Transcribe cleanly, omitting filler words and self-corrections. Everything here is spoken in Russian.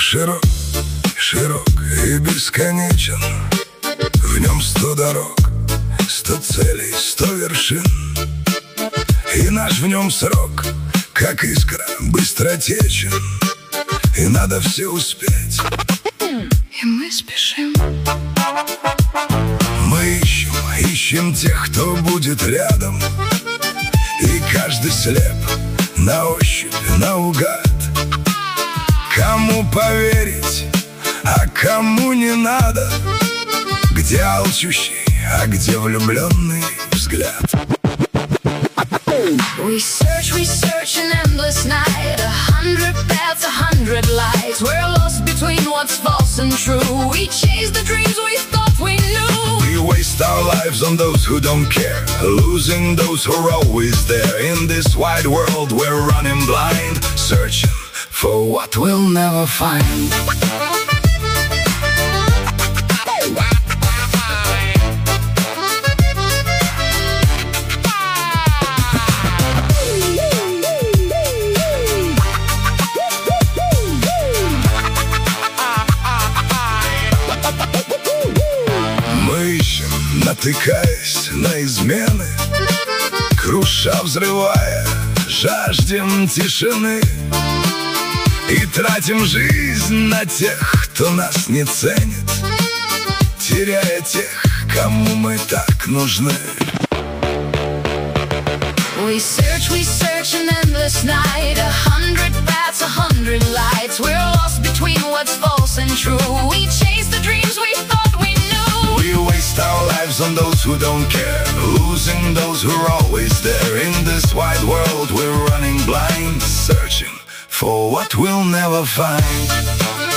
широк, широк и бесконечен. В нем 100 дорог, 100 целей, 100 вершин. И наш в нем срок, как искра, быстротечен. И надо все успеть, и мы спешим. Мы ищем тех, кто будет рядом. И каждый слеп на ощупь, наугад. Кому поверить, а кому не надо. Где алчущий, а где влюбленный взгляд. We search an endless night, 100 paths, 100 lights. We're lost between what's false and true. We chase the dreams we thought we knew. We waste our lives on those who don't care, losing those who are always there. In this wide world we're running blind, searching for what we'll never find. Натыкаясь на измены, круша, взрывая, жаждем тишины. И тратим жизнь на тех, кто нас не ценит, теряя тех, кому мы так нужны. We search an endless night, 100 paths, 100 lights. We're lost between what's false and true. We chase the dreams we thought we knew. We waste our lives on those who don't care, losing those who are always there. In this wide world we're running blind, searching for what we'll never find.